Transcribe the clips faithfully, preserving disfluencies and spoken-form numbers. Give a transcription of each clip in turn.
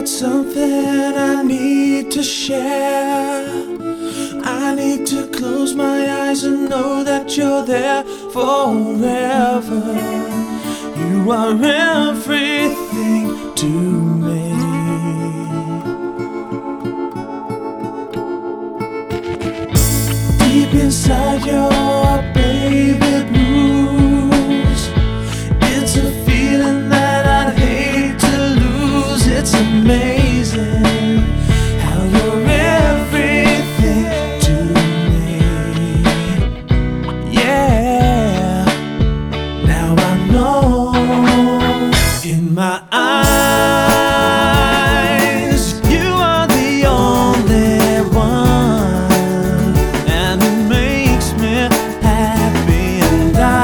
Something I need to share. I need to close my eyes and know that you're there forever. You are everything to me. Deep inside your baby blues, it's a feeling that I'd hate to lose. It's amazing how you're everything to me. Yeah, now I know. In my eyes, you are the only one, and it makes me happy. And I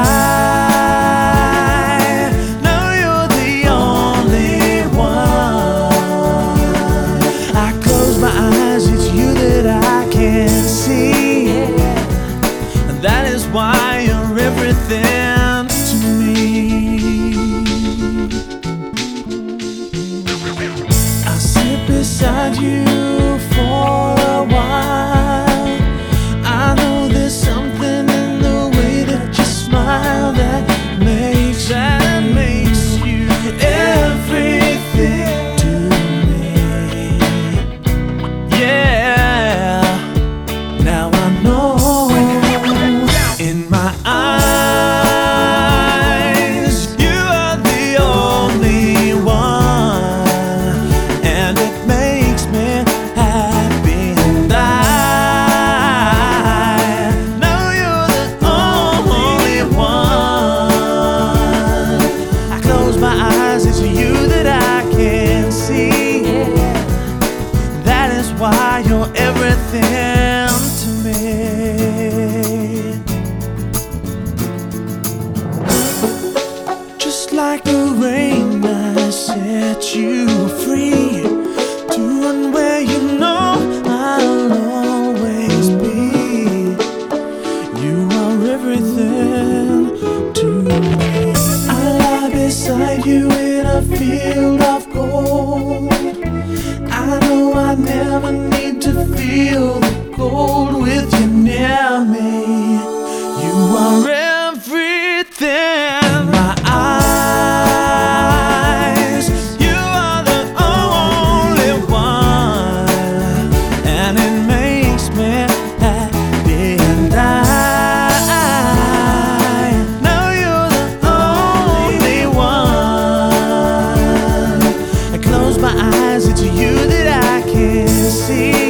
know you're the only one. I close my eyes, it's you that I can see, and that is why you're everything to me. I'll sit beside you for a while. I know there's something in the way that you smile that makes that makes you everything to me. Yeah, now I know. In my eyes, you are the only one, and it makes me happy. And I know you're the only one. I close my eyes, it's you that I can see. That is why you're everything to me. Just like the rain, I set you free to run where you know I'll always be. You are everything to me. I lie beside you in a field of gold. I know I never need to feel the cold with you near me. You are everything. My eyes, you are the only one, and it makes me happy. And I know you're the only one. I close my eyes, it's you that I can see.